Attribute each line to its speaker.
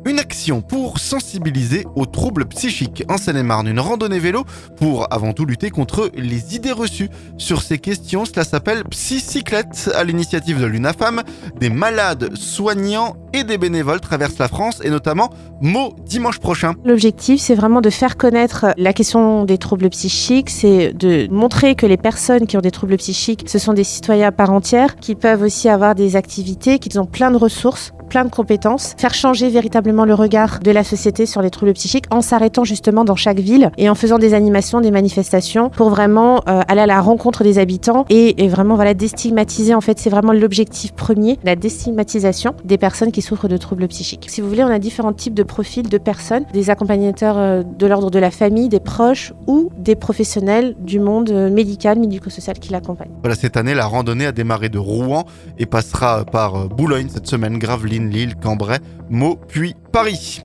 Speaker 1: Une action pour sensibiliser aux troubles psychiques. En Seine-et-Marne, une randonnée vélo pour avant tout lutter contre les idées reçues sur ces questions. Cela s'appelle Psycyclette, à l'initiative de l'UNAFAM. Des malades, soignants et des bénévoles traversent la France et notamment Meaux dimanche prochain.
Speaker 2: L'objectif, c'est vraiment de faire connaître la question des troubles psychiques, c'est de montrer que les personnes qui ont des troubles psychiques, ce sont des citoyens à part entière, qui peuvent aussi avoir des activités, qu'ils ont plein de ressources, plein de compétences, faire changer véritablement le regard de la société sur les troubles psychiques en s'arrêtant justement dans chaque ville et en faisant des animations, des manifestations pour vraiment aller à la rencontre des habitants et vraiment déstigmatiser. En fait, c'est vraiment l'objectif premier, la déstigmatisation des personnes qui souffrent de troubles psychiques. Si vous voulez, on a différents types de profils de personnes, des accompagnateurs de l'ordre de la famille, des proches ou des professionnels du monde médical, médico-social qui l'accompagnent.
Speaker 1: Voilà, cette année, la randonnée a démarré de Rouen et passera par Boulogne cette semaine, Gravelines, Lille, Cambrai, Meaux, puis Paris.